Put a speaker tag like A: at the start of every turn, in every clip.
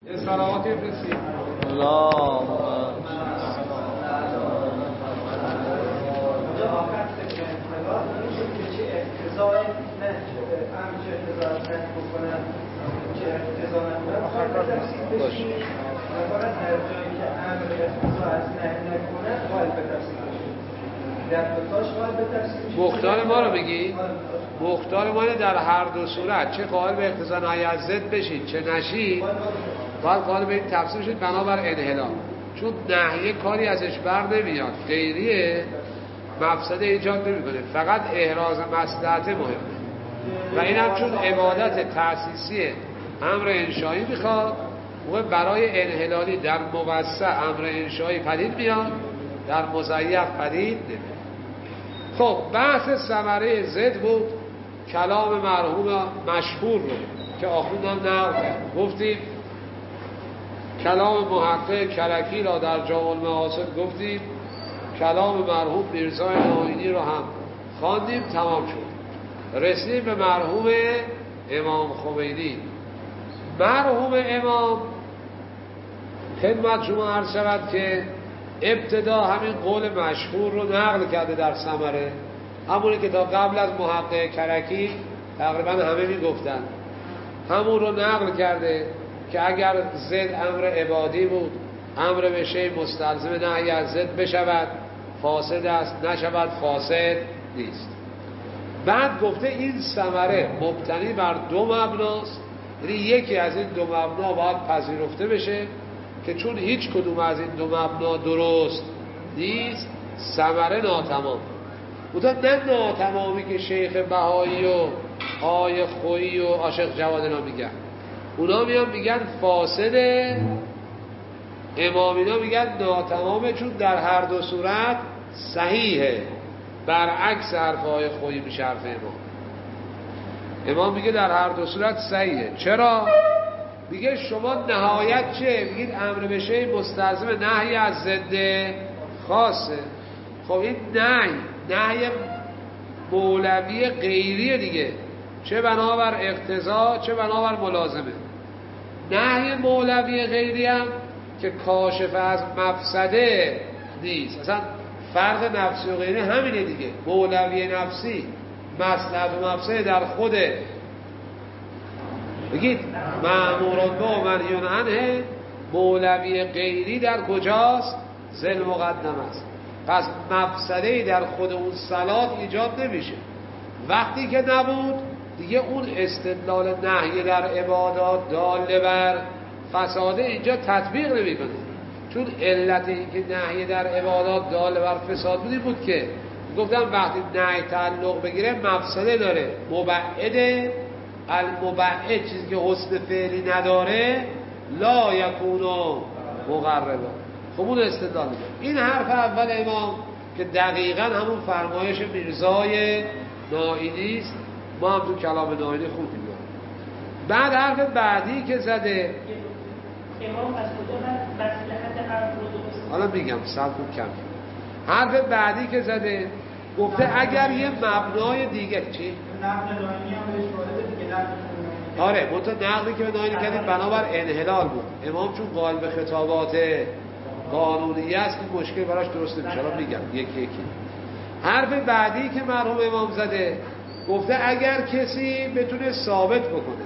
A: سلاماتی بفرستی مختار ما رو بگی؟ مختار ما در هر دو صورت چه قائل به اقتضا نهی از ضد بشید چه نشید باید قائل به این تفسیر شید بنابر انحلال، چون نهیه کاری ازش بر نمیاد، غیریه مفسده ایجاد نمیکنه، فقط احراز مصلحت مهمه و این هم چون عبادت تأسیسی امر انشایی میخواد موقع برای انحلالی در موسع امر انشایی پدید میاد، در مضیق پدید نمیاد. خب بحث ثمره ضد بود، کلام مرحوم مشهور رو که آخوندم نقل کرد، گفتیم کلام محقق کرکی را در جامع المحاسن گفتیم، کلام مرحوم میرزای ناینی رو هم خواندیم، تمام شد. رسیدیم به مرحوم امام خمینی. مرحوم امام خدمت شما عرض شود که ابتدا همین قول مشهور رو نقل کرده در ثمره، همونی که تا قبل از محقق کرکی تقریبا همه میگفتن، همون رو نقل کرده که اگر ضد امر عبادی بود امر به شیء مستلزم نهی از ضد بشود فاسد است، نشود فاسد نیست. بعد گفته این ثمره مبتنی بر دو مبناست، یعنی یکی از این دو مبنا باید پذیرفته بشه که چون هیچ کدوم از این دو مبنا درست نیست ثمره ناتمام بوده. نه ناتمامی که شیخ بهایی و آی خویی و عاشق جواد اینا میگن، اونا میگن فاسده، امامینا میگن ناتمامه چون در هر دو صورت صحیحه، برعکس حرف آی خویی میشه حرف امام میگه در هر دو صورت صحیحه. چرا؟ میگه شما نهایت چه؟ میگید امر به شیء مستلزم نهی از ضد خاصه. خب این نهی مولوی غیریه دیگه، چه بنابر اقتضا چه بنابر ملازمه. نهی مولوی غیری هم که کاشف از مفسده نیست، اصلا فرق نفسی و غیری همینه دیگه. مولوی نفسی مصلحت و مفسده در خوده، بگید مأموران به و منهیون عنه. مولوی غیری در کجاست؟ ذل مقدم است. پس مفسده در خود اون صلات ایجاد نمیشه. وقتی که نبود دیگه اون استدلال نهی در عبادات داله بر فساده اینجا تطبیق نمیکنه، چون علت این که نهی در عبادات داله بر فساد بودی بود که گفتم وقتی نهی تعلق بگیره مفسده داره، مبعده، المبعد چیزی که حسن فعلی نداره لا یکونو مقربا. خب اون استدلال میکنه. این حرف اول امام که دقیقاً همون فرمایش میرزای ناینی است، ما هم تو کلام ناینی خوندیم. بعد حرف بعدی که زده
B: امام از کجا مصلحت امر رو درست،
A: حالا میگم صبر کن. حرف بعدی که زده گفته اگر یه مبنای دیگه چی؟
C: نقل ناینی هم بهش وارده دیگه.
A: آره منتها نقلی که به ناینی کردیم بنابر انحلال بود. امام چون قائل به خطابات قانونی است این مشکل براش درست نمیشه. حالا میگم یکی یکی. حرف بعدی که مرحوم امام زده گفته اگر کسی بتونه ثابت بکنه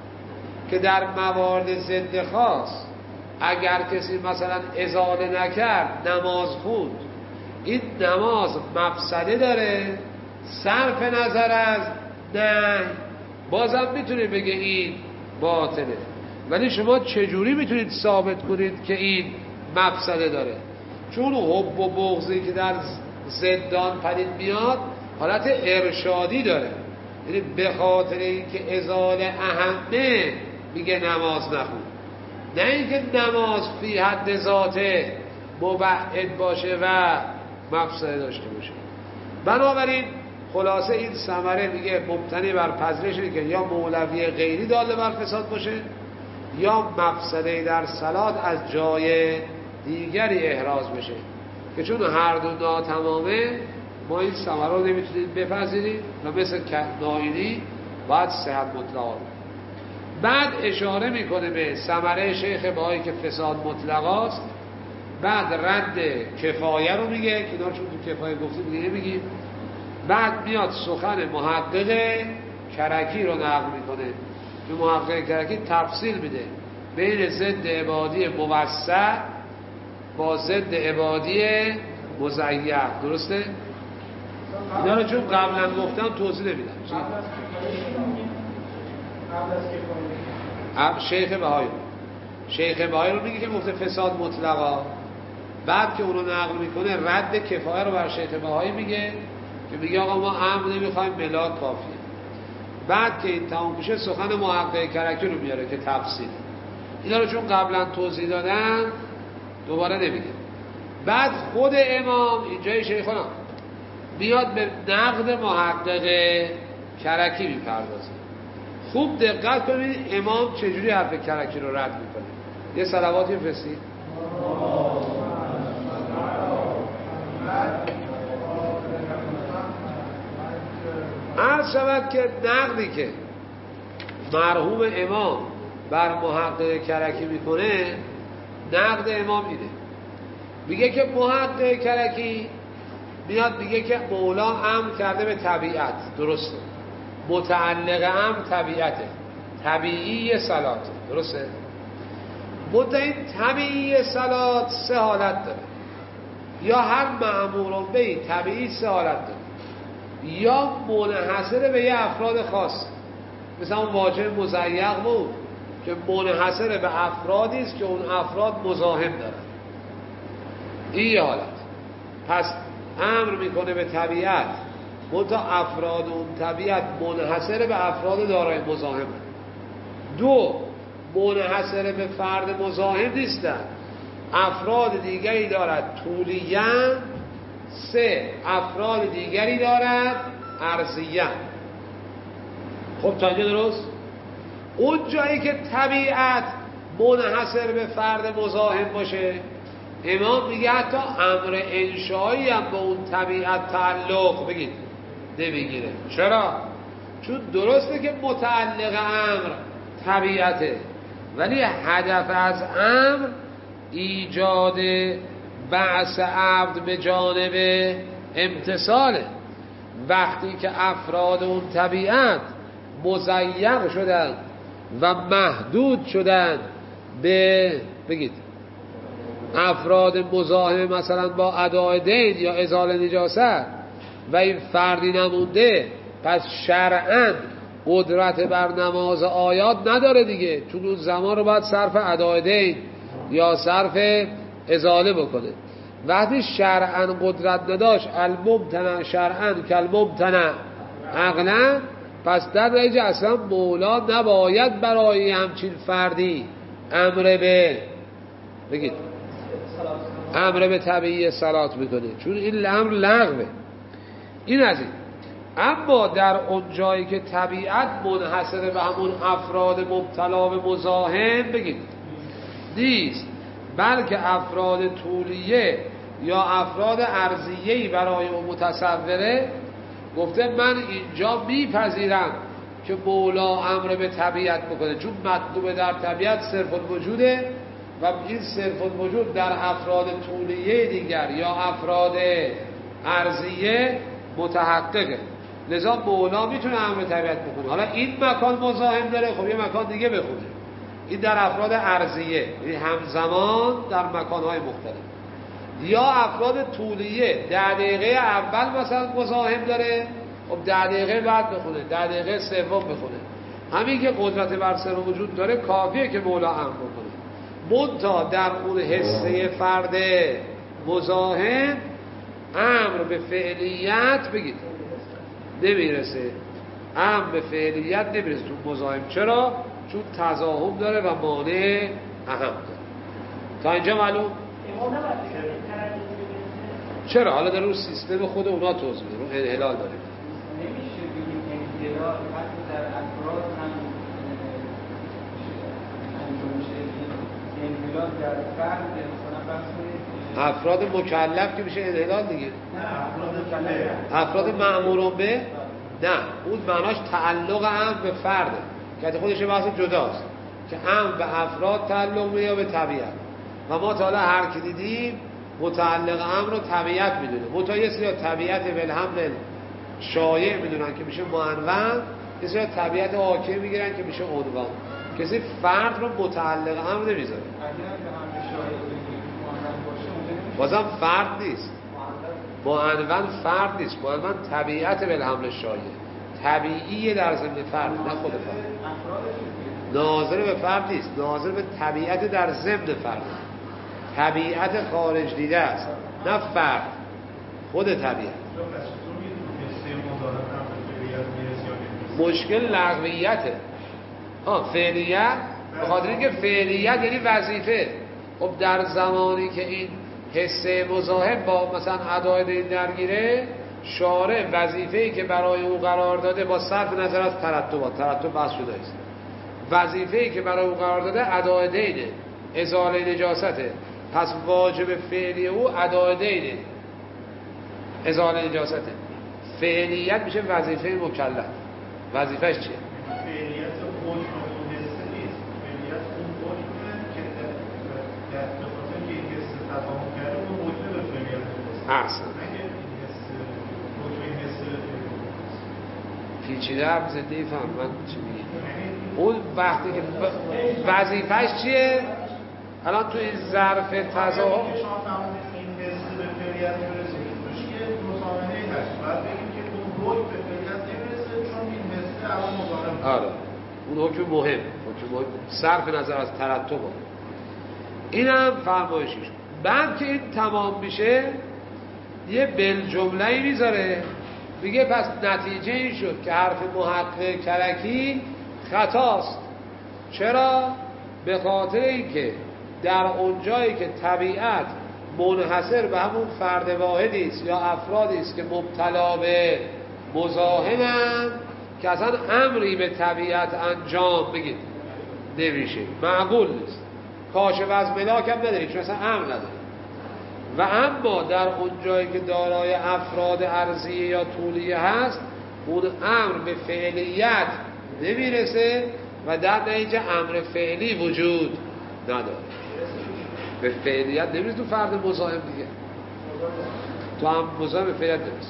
A: که در موارد ضد خاص اگر کسی مثلا ازاله نکرد نماز خوند، این نماز مفسده داره صرف نظر از نه، بازم میتونه بگه این باطله. ولی شما چجوری میتونید ثابت کنید که این مفسده داره؟ چون حب و بغضی که در زدان پدید میاد حالت ارشادی داره، یعنی به خاطر اینکه ازاله اهمه میگه نماز نخون، نه اینکه نماز فی حد ذاته مبعد باشه و مفسده داشته باشه. بنابراین خلاصه این ثمره میگه مبتنی بر پذیرشی که یا مولوی غیری داله بر فساد باشه یا مفسده در صلات از جای دیگری احراز بشه، که چون هر دو ناتمامه ما این ثمره رو نمیتونید بپذیرید و مثل ناینی باید صحت مطلقه. بعد اشاره میکنه به ثمره شیخ بهایی که فساد مطلقاست، بعد رد کفایه رو میگه که اینا چون تو کفایه گفتیم دیگه نمیگیم. بعد میاد سخن محقق کرکی رو نقل میکنه. تو محقق کرکی تفصیل میده بین ضد عبادی موسع با ضد عبادی مزیح. درسته؟ اینا رو چون قبلا گفتم توضیح نمیدم. شیخ بهایی رو میگه که گفته فساد مطلقا، بعد که اونو نقل میکنه رد کفایه رو بر شیخ بهایی میگه که میگه آقا ما امر نمیخوایم ملاک کافیه. بعد که این تمام بشه سخن محقق کرکی رو میاره که تفصیل. اینا رو چون قبلا توضیح دادم دوباره نمیگه. بعد خود امام اینجای شیخنا بیاد به نقد محقق کرکی میپردازه. خوب دقت ببینید امام چجوری حرف کرکی رو رد میکنه. یه صلواتی بفرستید. عرض شود که نقدی که مرحوم امام بر محقق کرکی میکنه، نقد امام اینه، میگه که محقق کرکی میاد میگه که مولا امر کرده به طبیعت، درسته، متعلق امر طبیعته، طبیعی صلات، درسته. این طبیعی صلات سه حالت داره، یا هر مأمور به طبیعی سه حالت داره، یا منحصر به یه افراد خاص، مثلا اون واجب مزیق بود که منحصر به افرادی است که اون افراد مزاحم دارن. این یه حالت. پس امر میکنه به طبیعت، منتها افراد اون طبیعت منحصر به افراد دارای مزاحم. دو، منحصر به فرد مزاحم نیستن، افراد دیگری دارد طولیاً. سه، افراد دیگری دارد عرضیاً. خب تا اینجا درست؟ اون جایی که طبیعت منحصر به فرد مزاحم باشه، امام میگه حتی امر انشایی هم به اون طبیعت تعلق بگید نمیگیره. چرا؟ چون درسته که متعلق امر طبیعته، ولی هدف از امر ایجاد بعث عبد به جانب امتثاله. وقتی که افراد اون طبیعت مزیق شدن و محدود شدن به بگید افراد مزاحم مثلا با اداء دین یا ازاله نجاست و این فردی نمونده، پس شرعاً قدرت بر نماز آیات نداره دیگه، چون اون زمان رو باید صرف اداء دین یا صرف ازاله بکنه. وقتی شرعاً قدرت نداشت، الممتنع شرعاً کالممتنع عقلاً، پس در نتیجه اصلا مولا نباید برای همچین فردی امر به بگید امر به طبیعی صلات میکنه، چون این امر لغوه. این از این. اما در اون جایی که طبیعت منحصر به همون افراد مبتلا به مزاحم بگید نیست، بلکه افراد طولیه یا افراد عرضیه‌ای برای اون متصوره، گفته من اینجا میپذیرم که مولا امر به طبیعت بکنه، چون مطلوب در طبیعت صرف الوجوده و این صرف الوجود در افراد طولیه دیگر یا افراد عرضیه متحققه. لذا مولا میتونه امر به طبیعت بکنه. حالا این مکان مزاحم داره، خب یه مکان دیگه بخونه. این در افراد عرضیه، یعنی همزمان در مکانهای مختلف. یا افراد طولیه 10 دقیقه اول مثلا مزاحم داره، خب 10 دقیقه بعد بخونه، 10 دقیقه سوم بخونه. همین که قدرت بر سر وجود داره کافیه که مولا امر بکنه. منتها در اون حصه فرد مزاحم امر به فعلیت بگید نمیرسه، امر به فعلیت نمیرسه تو مزاحم. چرا؟ چون تضاهم داره و مانع اهم داره. تا اینجا معلوم؟ چرا؟ حالا در اون سیستم خود اونا توضیح میده، رو انحلال داره.
C: نمیشه بگیم انحلال حتی در افراد هم انجام شه. انحلال در فرد مثلا بحث
A: افراد مکلف که میشه انحلال دیگه.
C: نه افراد مکلف،
A: افراد مأمورون به نه، اون معناش تعلق هم به فرده. که خودش بحث جداست که امر به افراد تعلق می‌یابه یا به طبیعت. و ما تا حالا هر کی دیدیم متعلق امر رو طبیعت میدونه. متایسر یا طبیعت بالحمل شایع میدونن که میشه معنون، یه سری طبیعت حاکم میگیرن که میشه عنوان. کسی فرد رو متعلق امر نمیذاره. بازم فرد نیست. معنون فرد نیست. معنون طبیعت بالحمل شایع. طبیعی در ضمن فرد، نه خود فرد. ناظر به فرد نیست، ناظر به طبیعت در ضمن فرد. طبیعت خارج دیده است، نه فرد، خود طبیعت. مشکل لغویته. فعلیت، به خاطر اینکه فعلیت یعنی وظیفه. خب در زمانی که این حس مزاحم با مثلا ادای این درگیره، شارع وظیفه‌ای که برای او قرار داده با صرف نظر از ترتب بحث شده است، وظیفه‌ای که برای او قرار داده ادای دینه، ازاله نجاسته. پس واجب فعلی او ادای دینه، ازاله نجاسته. فعلیت میشه وظیفه مکلف. وظیفه‌اش چیه؟
D: فعلیت حکم اون حسه نیست. فعلیت اون حکمه که در بخاطر که این حس تفاهم کرده اون حکمه به فعلیت حسه.
A: احسن.
D: اگه این حس حکم این حسه
A: پیچیده هم زنده فهم من چی میگه. اون وقتی که وظیفه‌اش چیه؟ الان تو این ظرف تظاهر
D: شما فهمید این حس به فعلیت برسید توش که مسامحه هست. بعد بگیم که اون حکم به فعلیت نمیرسه چون این حس اول مزاحم.
A: آره اون حکم مهم، صرف نظر از ترتب. اینم فرمایشش. بعد که این تمام میشه یه بالجمله‌ای میذاره، میگه پس نتیجه این شد که حرف محقق کرکی خطاست. چرا؟ به خاطر اینکه در اون جایی که طبیعت منحصر به همون فرد واحدی است یا افرادی است که مبتلا به مزاحمن، که اصلا امری به طبیعت انجام بگید نمیشه، معقول نیست. کاشف از ملاک هم نداریم چون اصلا امر نداره. و اما در اون جایی که دارای افراد ارضیه یا طولیه هست، اون امر به فعلیت نمیرسه و در نتیجه امر فعلی وجود نداره. به فعلیت نمیرسه تو فرد مزاحم دیگه، تو هم مزاحم به فعلیت نمیرسه.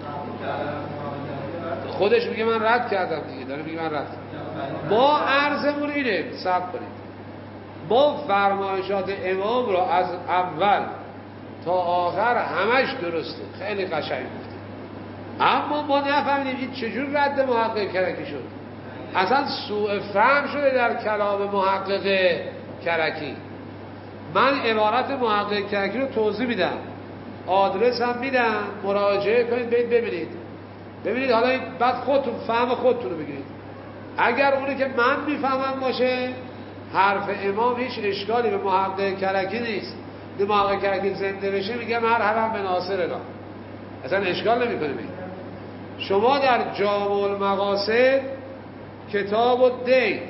A: خودش میگه من رد کردم دیگه، داره میگه من رد کردم. ما عرضمون اینه، صبر کنید، ما فرمایشات امام رو از اول تا آخر همش درسته، خیلی قشنگ گفته، اما ما نفهمیدیم این چجور رد محقق کرکی شد. اصلا سوء فهم شده در کلام محقق کرکی. من عبارت محقق کرکی رو توضیح میدم، آدرس هم میدم، مراجعه کنید ببینید حالا بعد خودتون فهم خودتون رو بگیرید. اگر اونی که من میفهمم باشه، حرف امام هیچ اشکالی به محقق کرکی نیست. به محقق کرکی زنده بشه میگم هر حرم به ناصر الله، اصلا اشکال نمیکنه. شما در جامع المقاصد کتاب الدین،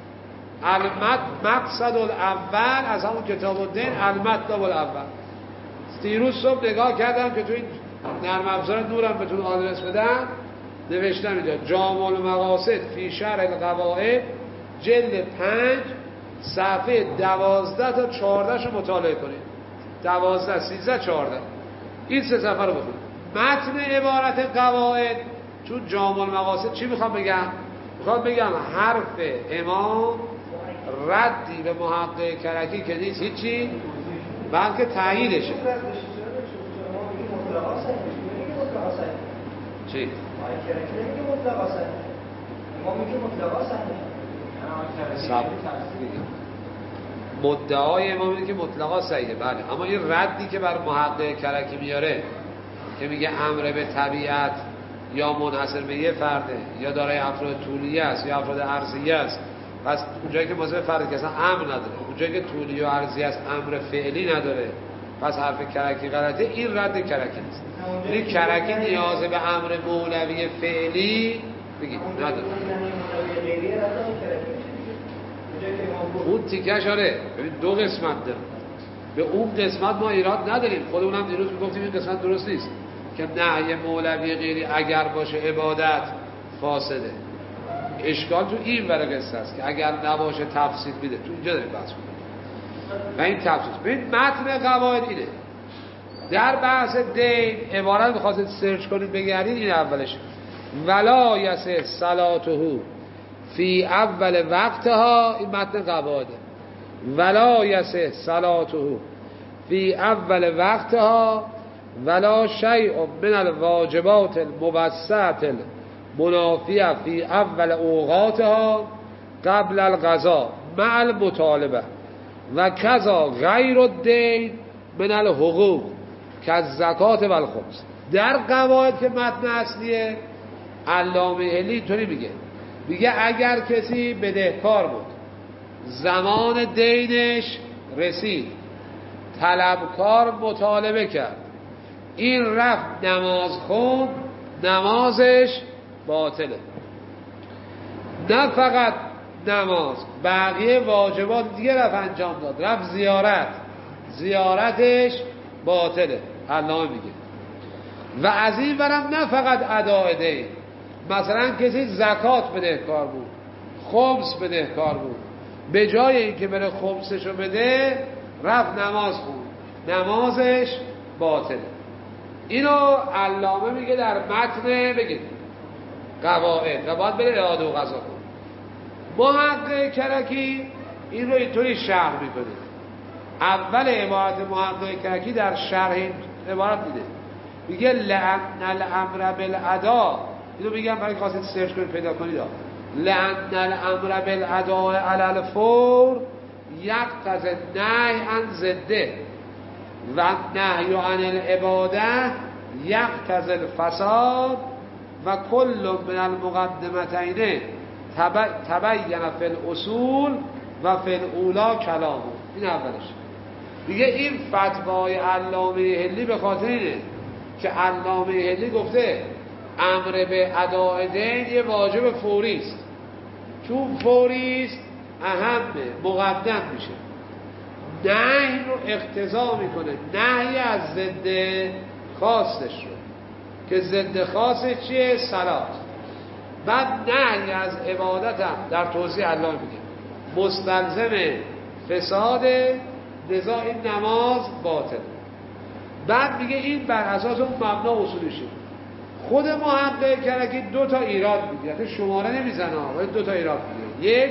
A: مقصد الاول از همون کتاب الدین، المطلب الاول. دیروز صبح نگاه کردم که تو این نرم افزار نورم بهتون آدرس بدم، نوشتم اینجا جامع المقاصد فی شرح القواعد جلد 5 صفحه 12 تا 14 رو مطالعه کنید. 12 13 14 این سه صفحه رو بخونید. متن عبارت قواعد چون جامع المقاصد چی میخوام بگم؟ میخوام بگم حرف امام ردی به محقق کرکی که نیست هیچی، بلکه تاییدشه. چی؟ مدعای امام اینه که مطلقا صحیحه، بله، اما این ردی که بر محقق کرکی میاره که میگه امر به طبیعت یا منحصر به یه فرده یا دارای افراد طولیه است یا افراد عرضیه است، پس اونجایی که ماذا فرد که اصلا امر نداره، اونجایی که طولی و عرضی است امر فعلی نداره، پس حرف کرکی غلطه. این رد کرکی نیست. یعنی کرکی نیاز به امر مولوی فعلی بگید نداره. اون تیکش آره ببین دو قسمت داره، به اون قسمت ما ایراد نداریم. خودمونم دیروز میگفتیم این قسمت درست نیست که نهی مولوی غیری اگر باشه عبادت فاسده. اشکال تو این ور قصه است که اگر نباشه تفصیل میده. تو اینجا داریم بحث کنیم و این تفصیل. ببین متن قواعد اینه. در بحث دین عبارت بخواستید سرچ کنید بگردید این اولش ولا یصح صلاته فی اول وقتها. این متن قواعده. ولا یصح صلاته فی اول وقتها ولا شیء من الواجبات المبسطة المنافیه فی اول اوقاتها قبل القضاء مع المطالبه و کذا غیر الدین من الحقوق کالزکات و الخمس. در قواعد که متن اصلیه علامه حلی اینطوری میگه اگر کسی بدهکار بود زمان دینش رسید طلبکار مطالبه کرد این رفت نماز خوند نمازش باطله. نه فقط نماز بقیه واجبات دیگه رفت انجام داد رفت زیارتش باطله. علامه میگه و از این برم نه فقط اداء دین. مثلا کسی زکات بدهکار بود خمس بدهکار بود به جای اینکه بره خمسشو بده رفت نماز خوند نمازش باطله. اینو علامه میگه در متن بگید قواعد و باید بره اعاده و قضا کن. محقق کرکی این رو اینطوری شرح میکنه. اول عبارت محقق کرکی در شرح این عبارت میگه لأن الامر بالاداء. اینو میگم برای خواستید سرچ کنید پیدا کنید. لأن الامر بالاداء علی الفور یقتضی النهی عن ضده و نهی عن العباده یقتضی الفساد و کل من المقدمتین تبین فی الاصول و فی الاولا کلامه. این اولش. دیگه این فتوای علامه حلی به خاطر اینه که علامه حلی گفته امر به اداء دین یه واجب فوری است. چون فوری است اهمه مقدم میشه. نهی رو اقتضا میکنه نهی از ضد خاصش رو که ضد خاصش چیه؟ صلات. بعد نهی از عبادت هم در توضیح علامه میگه مستلزم فساد لذا این نماز باطل. بعد میگه این بر اساس اون مبنا اصولشه. خود محقق کرکی دو تا ایراد میگه که شماره نمیزنه ولی دو تا ایراد میگه. یک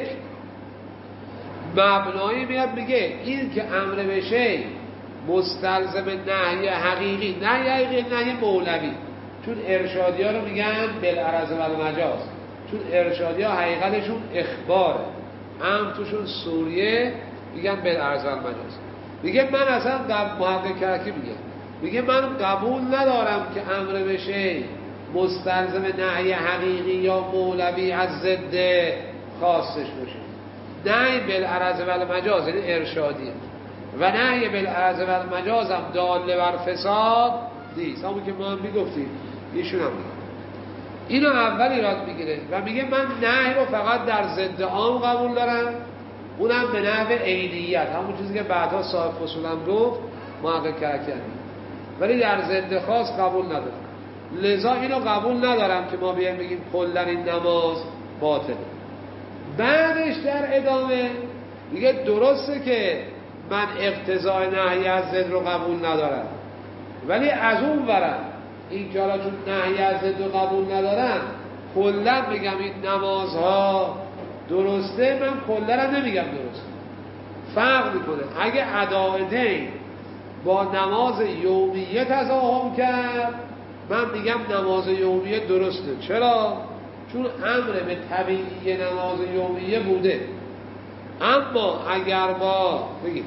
A: مبنایی میاد میگه این که امر بشه مستلزم نهی حقیقی نهی مولوی. چون ارشادی ها رو میگن بالعرض و المجاز. چون ارشادی ها حقیقتشون اخباره توشون سوریه میگن بالعرض و المجاز. میگه من اصلا محقق کرکی میگه من قبول ندارم که امر بشه مستلزم نهی حقیقی یا مولوی از ضد خاصش باشه. نهی بالعرض و المجاز یعنی ارشادیه و نهی بالعرض و المجاز هم داله بر فساد نیست. همون که ما هم میگفتیم ایشون هم میگه. اینو اول ایراد میگیره و میگه من نهی رو فقط در ضد عام قبول دارم اونم به نحو عینیت همون چیزی که بعدها صاحب فصول هم گفت محقق کرکی ولی در ضد خاص قبول ندارم. لذا اینو قبول ندارم که ما بیایم بگیم کلا این نماز باطله. بعدش در ادامه میگه درسته که من اقتضای نهی از ضد رو قبول ندارم ولی از اون ورم این که حالا چون نهی از ضد رو قبول ندارم کلا بگم این نمازها درسته من کلا هم نمیگم درسته. فرق میکنه. اگه اداء دین با نماز یومیه تضاهم کرد من میگم نماز یومیه درسته. چرا؟ چون امر به طبیعی نماز یومیه بوده. اما اگر با بگید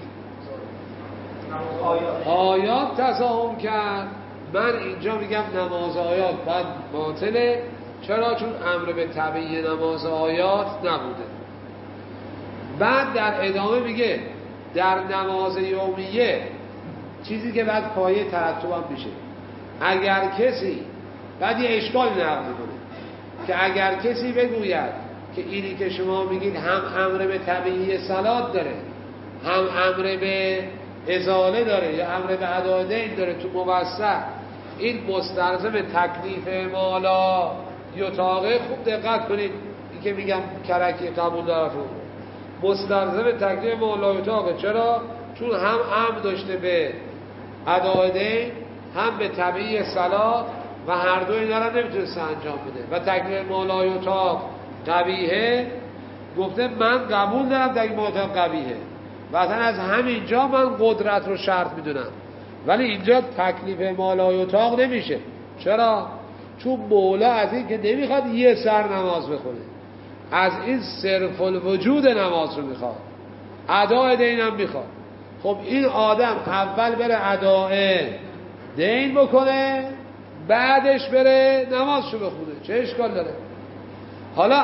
A: آیات تضاهم کرد من اینجا میگم نماز آیات باید باطله. چرا؟ چون امر به طبیعی نماز آیات نبوده. بعد در ادامه میگه در نماز یومیه چیزی که بعد پایه ترتب هم میشه اگر کسی بعد یه اشکال نقل میکنه که اگر کسی بگوید که اینی که شما میگید هم امر به طبیعی صلات داره هم امر به ازاله داره یا امر به اداء دین داره تو موسع این مستلزم تکلیف مالا یطاقه. خوب دقت کنید که میگم کرکی قبول داره مستلزم تکلیف مولای اتاقه. چرا؟ چون هم امر داشته به ادای دین، هم به طبیعی صلاح و هر دو اینا رو نمیتونست انجام بده و تکلیف مولای اتاق قبیحه. گفته من قبول دارم تکلیف مولای اتاق قبیحه و اصلا از همینجا من قدرت رو شرط میدونم، ولی اینجا تکلیف مولای اتاق نمیشه. چرا؟ چون مولا از این که نمیخواد یه سر نماز بخونه، از این صرف الوجود نماز رو میخواد، ادای دین هم میخواد. خب این آدم اول بره ادای دین بکنه، بعدش بره نمازشو بخونه، چه اشکال داره؟ حالا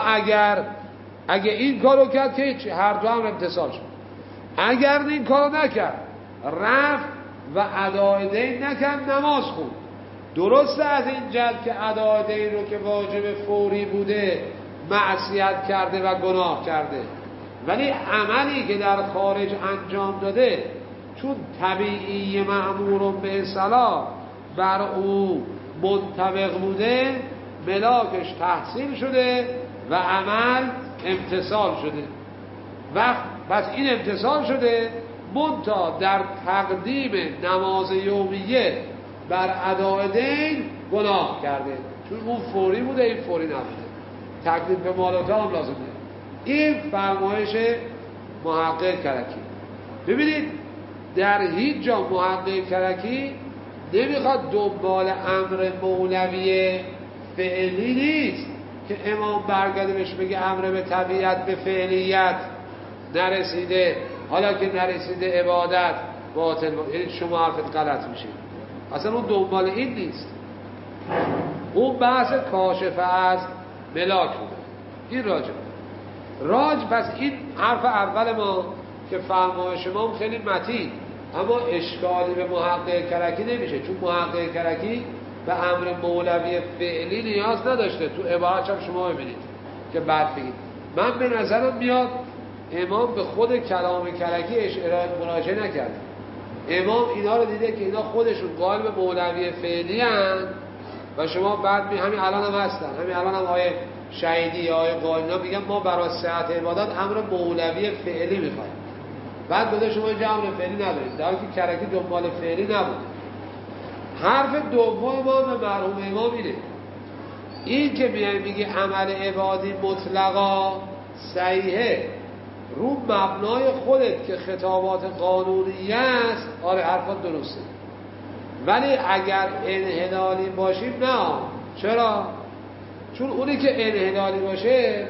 A: اگه این کارو کرد که هر دو هم امتصال شد. اگر این کارو نکرد، رفت و ادای دین نکرد، نماز خوند، درسته از این جد که ادای دین رو که واجب فوری بوده معصیت کرده و گناه کرده، ولی عملی که در خارج انجام داده چون طبیعی مأمور به صلاح بر او منطبق بوده، ملاکش تحصیل شده و عمل امتصال شده. وقت پس این امتصال شده، منتها در تقدیم نماز یومیه بر ادای دین گناه کرده، چون اون فوری بوده این فوری نبوده. تقدیم به مالاتا هم لازمه. این فرمایش محقق کرکی. ببینید در هیچ جا محقق کرکی نمیخواد دنبال امر مولوی فعلی نیست که امام برگرده بهش بگه امر به طبیعت به فعلیت نرسیده، حالا که نرسیده عبادت باطل، این شما حرفت غلط میشه. اصلا اون دنبال این نیست، اون بحث کاشفه از ملاک بوده. این راج پس این حرف اول ما که فرمایش ما خیلی متین، اما اشکالی به محقق کرکی نمیشه، چون محقق کرکی به امر مولوی فعلی نیاز نداشته. تو عبارت هم شما ببینید که بعد بگید. من به نظرم میاد امام به خود کلام کرکی مراجعه نکرد. امام اینا رو دیده که اینا خودشون قائل به مولوی فعلی هستند و شما بعد همین الان هم هستن، همین الان هم آیه شهیدی یا آیه قائلینا میگن ما برای صحت عبادت امر مولوی فعلی میخوایم. بعد بوده شما اینجا امر فعلی ندارید، در حالی که کرکی دنبال فعلی نبود. حرف دوم ما به مرحوم امام اینه، این که میگه عمل عبادی مطلقا صحیحه رو مبنای خودت که خطابات قانونی است، آره حرفات درسته، ولی اگر انحلالی باشیم نه. چرا؟ چون اونی که انحلالی باشه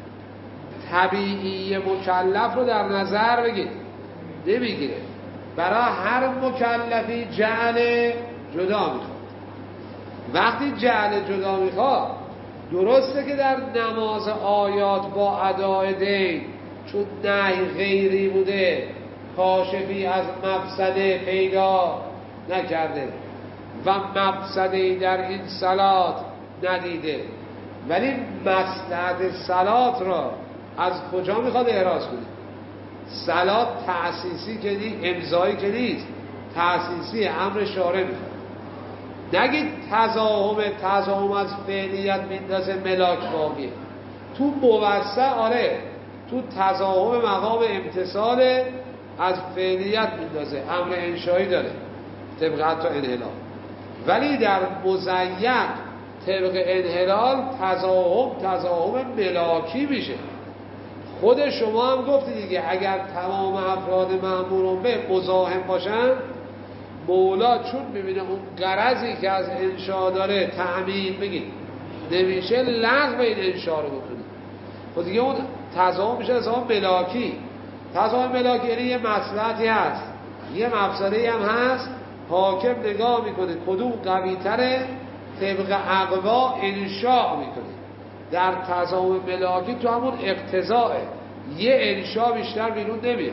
A: طبیعی مکلف رو در نظر بگید نمیگیره، برای هر مکلفی جعل جدا میخواد. وقتی جعل جدا میخواد، درسته که در نماز آیات با ادای دین چون نهی غیری بوده کاشفی از مفسده پیدا نکرده و مفسده‌ای در این صلات ندیده، ولی مصلحت صلات را از کجا میخواد احراز کنه؟ صلات تأسیسی که نیست، امضایی که نیست، تأسیسی امر شارع میخواد. نگید تزاهم از فعلیت میندازه ملاک باقیه. تو موسع آره، تو تزاهم مقام امتصال از فعلیت میندازه، امر انشایی داره طبق حتی انحلال، ولی در مضیق طبق انحلال تزاهم ملاکی میشه. خود شما هم گفتی دیگه، اگر تمام افراد مأمورون به مزاحم باشن، مولا چون ببینه اون غرضی که از انشا داره تعمیم بگید نمیشه، لغو این انشا رو بکنه. خود دیگه اون تزاهم میشه تزاهم ملاکی. تزاهم ملاکی یعنی یه مصلحتی هست، یه مفسده‌ای هم هست، حاکم نگاه میکنه کدوم قوی تره، طبق اقوا انشاء میکنه. در تزاهم ملاکی تو همون اقتضاء یه انشاء بیشتر بیرون نمیاد.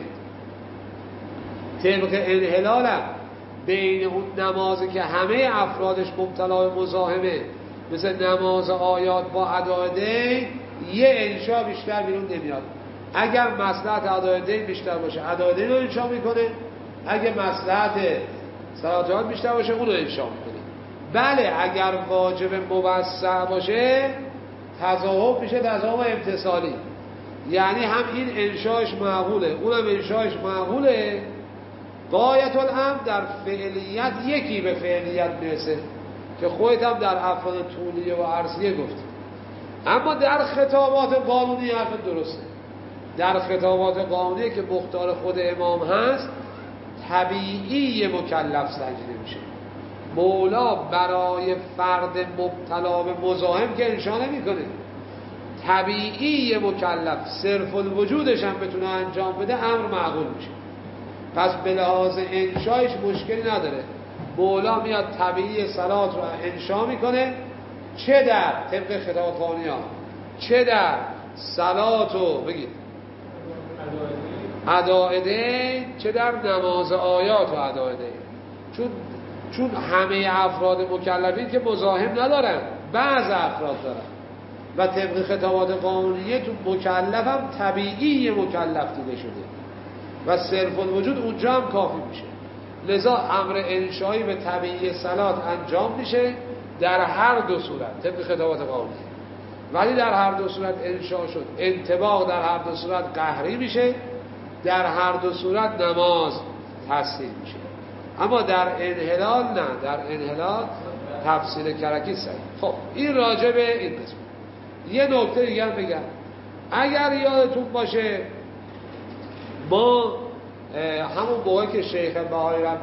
A: طبق انحلال هم بین اون نمازی که همه افرادش مبتلا به مزاحمه، مثل نماز آیات با ادای دین، یه انشاء بیشتر بیرون نمیاد. اگر مصلحت ادای دین بیشتر باشه ادای دین رو انشاء میکنه، اگه مصلحت صلات بیشتر باشه اون رو انشاء میکنه. بله اگر واجب موسع باشه تضاهم میشه تضاهم امتصالی، یعنی هم این انشاش معقوله اونم انشاش معقوله. غایت الامر در فعلیت یکی به فعلیت میرسه که خودت هم در افراد طولیه و عرضیه گفتی. اما در خطابات قانونی حرف درسته. در خطابات قانونی که مختار خود امام هست طبیعی مکلف سنجیده میشه. مولا برای فرد مبتلا به مزاحم که انشا نمیکنه، طبیعی مکلف صرف الوجودش هم بتونه انجام بده امر معقول میشه. پس به لحاظ انشایش مشکلی نداره. مولا میاد طبیعی صلات رو انشا میکنه، چه در طبق خطابات قانونی ها، چه در صلات و بگید ادائده، چه در نماز آیات و ادائده. چون همه افراد مکلفین که مزاحم ندارن، بعض افراد دارن و طبق خطابات قانونیه تو مکلف هم طبیعی مکلف دیده شده و صرف الوجود اونجا هم کافی میشه. لذا امر انشایی به طبیعی صلات انجام میشه در هر دو صورت طبق خطابات قانونی. ولی در هر دو صورت انشا شد، انطباق در هر دو صورت قهری میشه، در هر دو صورت نماز تحصیل میشه. اما در انحلال نه، در انحلال تفصیل کرکی صحیح. خب این راجع به این قسم. یه نکته دیگر بگم، اگر یادتون باشه ما همون موقع که شیخ بهایی رو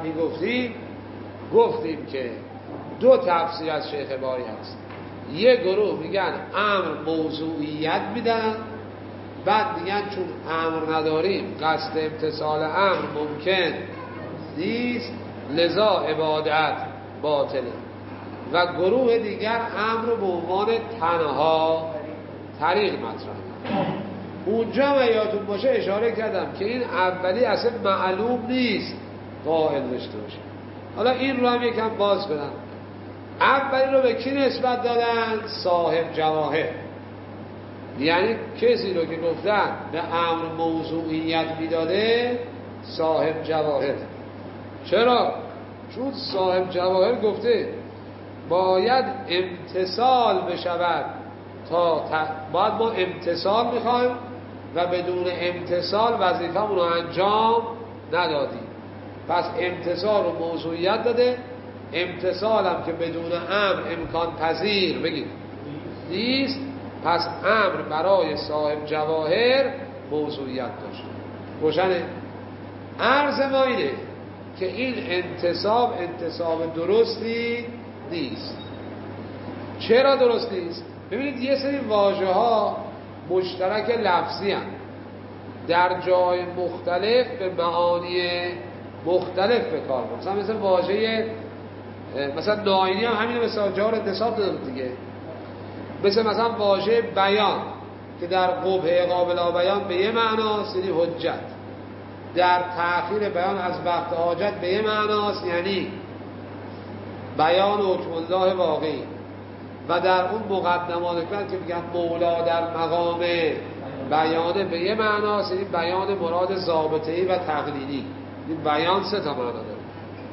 A: گفتیم که دو تفسیر از شیخ بهایی هست. یه گروه میگن امر موضوعیت میدن، بعد میگن چون امر نداریم قصد امتصال امر ممکن نیست لذا عبادت باطله. و گروه دیگر امر رو به عنوان تنها طریق مطرح. اونجا هم یادتون باشه اشاره کردم که این اولی اصلا معلوم نیست قائل داشته باشه. حالا این رو هم یکم باز کنم. اولی رو به کی نسبت دادن؟ صاحب جواهر. یعنی کسی رو که گفتن به امر موضوعیت میداده صاحب جواهر. چرا؟ چون صاحب جواهر گفته باید امتصال بشود باید ما امتصال میخوایم و بدون امتصال وظیفه‌مون رو انجام ندادیم. پس امتصال رو موضوعیت داده، امتصال هم که بدون امر امکان پذیر بگید نیست، پس امر برای صاحب جواهر موضوعیت داشت. روشنه؟ عرض ما اینه که این انتصاب درستی نیست. چرا درست نیست؟ ببینید یه سری واژه ها مشترک لفظی هستند، در جای مختلف به معانی مختلف به کار برد. مثلا واژه مثلا ناینی هم همینه، مثلا جار انتصاب داده دیگه. مثلا واژه بیان که در قبح قابل بیان به یه معناست یعنی حجت، در تأخیر بیان از وقت حاجت به یه معناست یعنی بیان حکم الله واقعی، و در اون مقدمات که میگن مولا در مقام بیانه به یه معناست یعنی بیان مراد ضابطه‌ای و تقلیدی. این بیان سه تا معنا داره.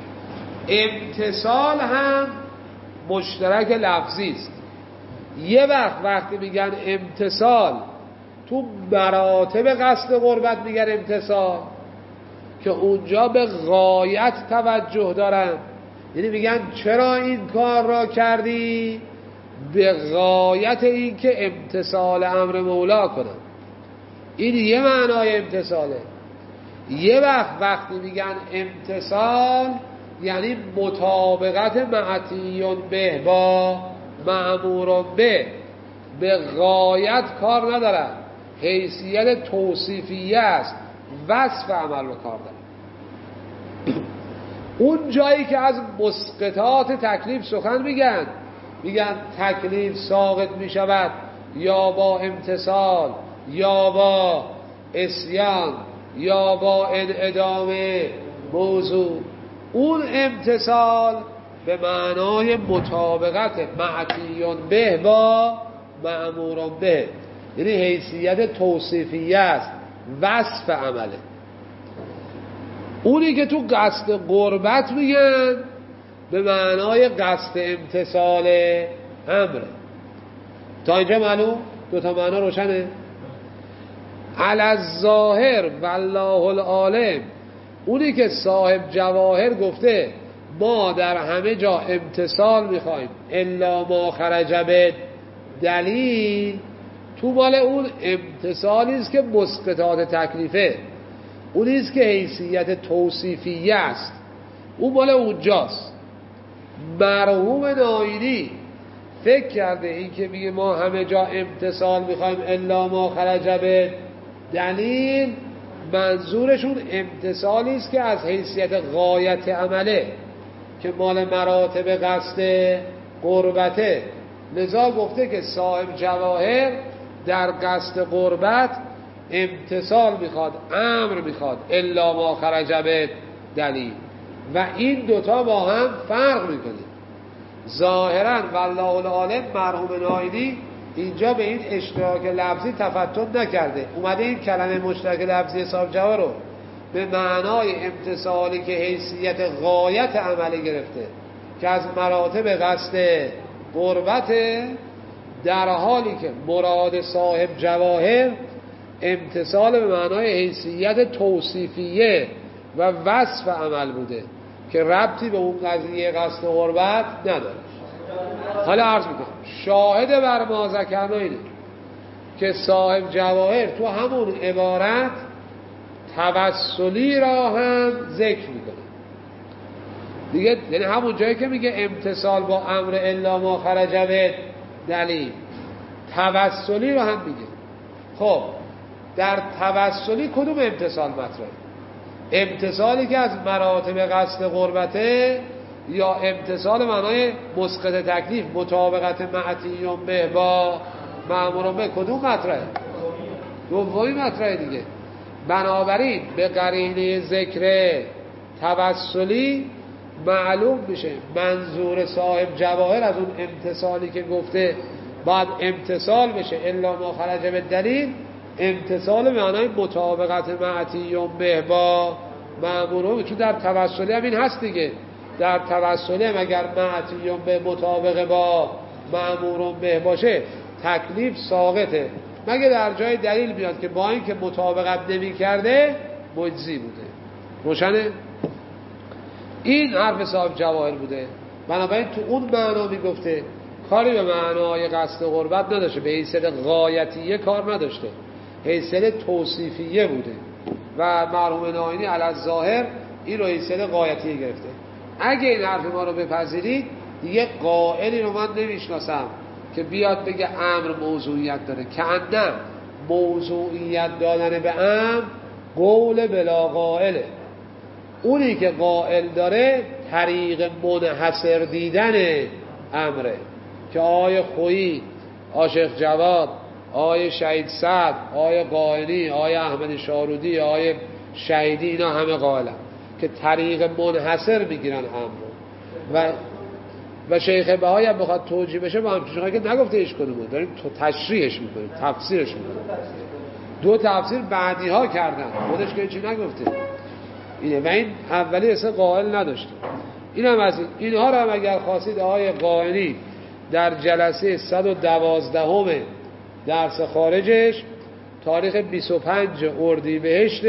A: امتصال هم مشترک لفظی است. یه وقتی میگن امتصال تو مراتب قصد قربت میگن امتصال که اونجا به غایت توجه دارن، یعنی میگن چرا این کار را کردی؟ به غایت این که امتصال امر مولا کنن. این یه معنای امتصاله. یه وقتی میگن امتصال یعنی مطابقت معطیون به با مأمورون به غایت کار ندارن، حیثیت توصیفیه است، وصف عمل رو کار دارن. اون جایی که از مسقطات تکلیف سخن میگن تکلیف ساقط میشود یا با امتصال یا با عصیان یا با انعدام موضوع. اون امتصال به معنای مطابقت معطیون به با مأمورون به، یعنی حیثیت توصیفیه است، وصف عمله. اونی که تو قصد قربت میگن به معنای قصد امتصال امره. تا اینجا معلوم؟ دو تا معنا روشنه؟ علی الظاهر والله العالم، اونی که صاحب جواهر گفته ما در همه جا امتثال میخوایم الا ما خرج به دلیل، تو مال اون امتثالی است که مسقطات تکلیفه، اونی است که حیثیت توصیفیه است، اون مال اونجاست. مرحوم ناینی فکر کرده این که میگه ما همه جا امتثال میخوایم الا ما خرج به دلیل، منظورشون امتثالی است که از حیثیت غایت عمله که مال مراتب قصد قربته، لذا گفته که صاحب جواهر در قصد قربت امتثال میخواد، امر میخواد الا ما خرج به دلیل، و این دوتا با هم فرق میکنه. ظاهرا والله العالم مرحوم ناینی اینجا به این اشتراک لفظی تفتن نکرده، اومده این کلمه مشترک لفظی صاحب جواهر رو به معنای امتثالی که حیثیت غایت عملی گرفته که از مراتب قصد قربت، در حالی که مراد صاحب جواهر امتثال به معنای حیثیت توصیفیه و وصف عمل بوده که ربطی به اون قضیه قصد قربت نداره. حالا عرض میکنم شاهد بر ما ذکرنا اینه که صاحب جواهر تو همون عبارت توسلی را هم ذکر میکنه دیگه، یعنی همون جایی که میگه امتثال با امر الا ما خرج به دلیل، توسلی را هم میگه. خب در توسلی کدوم امتثال مطرحه؟ امتثالی که از مراتب قصد قربته یا امتثال معنای مسقط تکلیف مطابقت معتیون به با مأمورون به، کدوم مطرحه؟ دومی مطرحه دیگه. بنابراین به قرینه ذکر توسلی معلوم میشه منظور صاحب جواهر از اون امتثالی که گفته بعد امتثال بشه الا ما خرج به دلیل، امتثال به معنای مطابقت معتیون به با مأمورون، چون در توسلی هم این هست دیگه، در توسلی هم اگر معتیون به مطابق با مأمورون به باشه تکلیف ساقطه، مگه در جای دلیل بیاد که با این که مطابقت نمی کرده مجزی بوده. روشنه؟ این حرف صاحب جواهر بوده. بنابراین تو اون معنا میگفته کاری به معنای قصد قربت نداشته، به حیثیت غایتیه کار نداشته، حیثیت توصیفیه بوده و مرحوم ناینی علی الظاهر این رو حیثیت غایتیه گرفته. اگه این حرف ما رو بپذیرید دیگه قائلی رو من نمیشناسم که بیاد بگه امر موضوعیت داره، که نه موضوعیت دادن به امر قول بلا قائله. اونی که قائل داره طریق منحصر دیدن امره که آیه خویی، آشیخ جواد، آیه شهید سعد، آیه قائنی، آیه احمد شارودی، آیه شهیدی، اینا همه قائلن که طریق منحصر میگیرن امر و شیخ بهایی هم بخواد توجیه بشه با همچنین که نگفته ایش کدومه، داریم تشریحش میکنیم، تفسیرش میکنیم. دو تفسیر بعدی ها کردن، خودش که چی نگفته اینه، و این اولی اصلا قائل نداشته. این هم از اینها رو هم اگر خواستید آقای قائنی در جلسه 112 درس خارجش تاریخ 25 اردیبهشت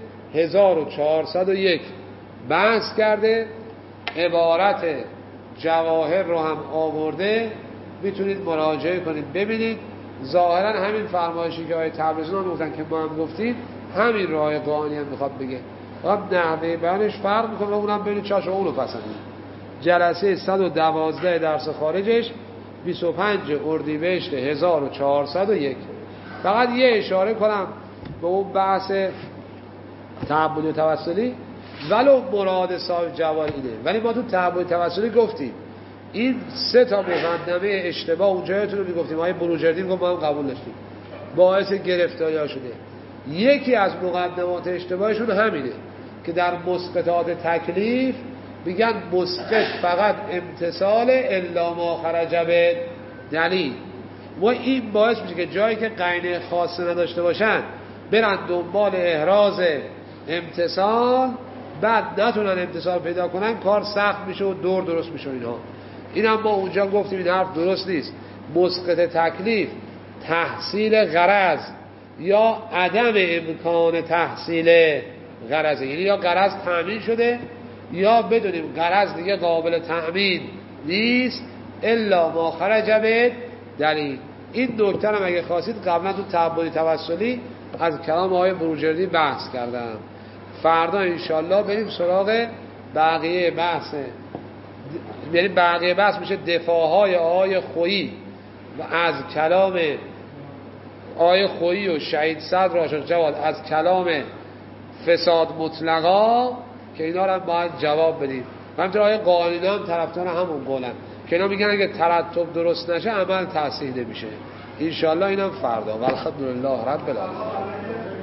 A: 1401 بحث کرده، عبارت جواهر رو هم آورده، میتونید مراجعه کنید ببینید. ظاهرا همین فرمایشی که آقای تبریزی هم گفتن که ما هم گفتیم همین رو آقای قائنی هم میخواد بگه، فقط نحوه بیانش فرق میکنه و اونم ببینید چاشو اونو پسندید. جلسه 112 درس خارجش 25 اردیبهشت 1401. فقط یه اشاره کنم به اون بحث تعبد و توسلی، ولو مراد صاحب جواهر اینه، ولی ما تو تعبد توسلی گفتیم این سه تا مقدمه اشتباه اونجایتون رو میگفتیم، آیه بروجردی گفت ما هم قبول داشتیم، باعث گرفتاری ها شده. یکی از مقدمات اشتباهشون همینه که در مسقطات تکلیف میگن مسقط فقط امتثال الا ما خرج به دلیل، و این باعث میشه که جایی که قرینه خاصه نداشته باشن برن دنبال احراز امتثال، بعد نتونن امتثال پیدا کنن، کار سخت میشه و دور درست میشه اینها. این هم ما اونجا گفتیم این حرف درست نیست. مسقط تکلیف تحصیل غرض یا عدم امکان تحصیل غرض، یعنی یا غرض تأمین شده یا بدونیم غرض دیگه قابل تأمین نیست الا ما خرج به دلیل. این نکته هم اگه خواستید قبلا تو تعبدی توسلی از کلام آقای بروجردی بحث کردم. فردا انشالله بریم سراغ بقیه بحث، یعنی بقیه بحث میشه دفاعهای آقای خویی و از کلام آقای خویی و شهید صدر راشد جواد از کلام فساد مطلقا که اینا رو باید جواب بدیم. و همینطور آقای قائلین هم طرفدار همون قولن که اینا میگن اگه ترتب درست نشه عمل تصحیح نمیشه. انشالله اینم فردا. والحمدلله رب العالمین.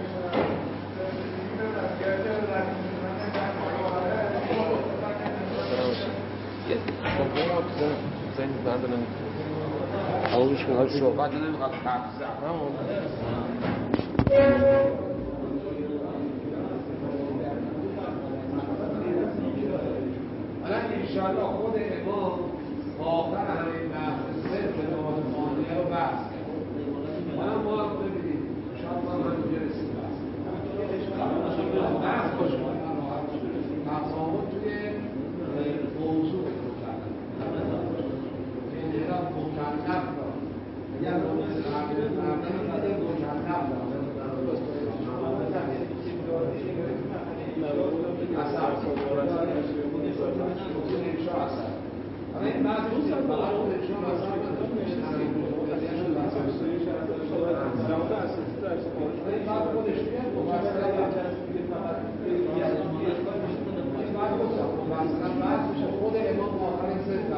A: اولش که حال صحبت نمیخواد تفسیر الان انشاءالله خود امام آخر همین بحث صرف نماز مانعه رو بحث کرد. الان ما ببینید انشاءالله من اینجا رسید بحث باشه تفاوت توی موضوع مکلف را اگر خود امام آخر سه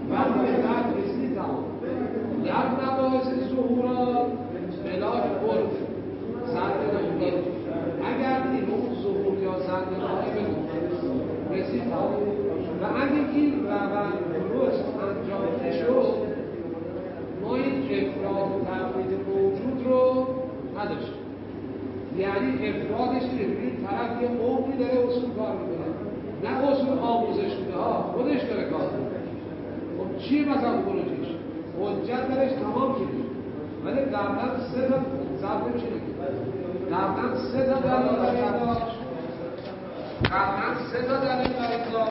A: وقتی به درد رسید تمام. یک مباحث ظهورات علاج برد سرد نمونید. اگر این اون ظهور یا سرد نمونید رسید تمام. و اگر این روند درست انجام شد ما این افراد و تقلید موجود رو نداشتیم. یعنی افرادش که این طرف یه عمری داره اصول کار میکنه، نه اصول آموزش میده ها، خودش داره کار میکنه. خب چیه مثلا خروجیش؟ حجت درش تمام شده، ولی قبلا 3 تا ضرب نمیشه بگید. قبلا 3 تا دلیل داشت.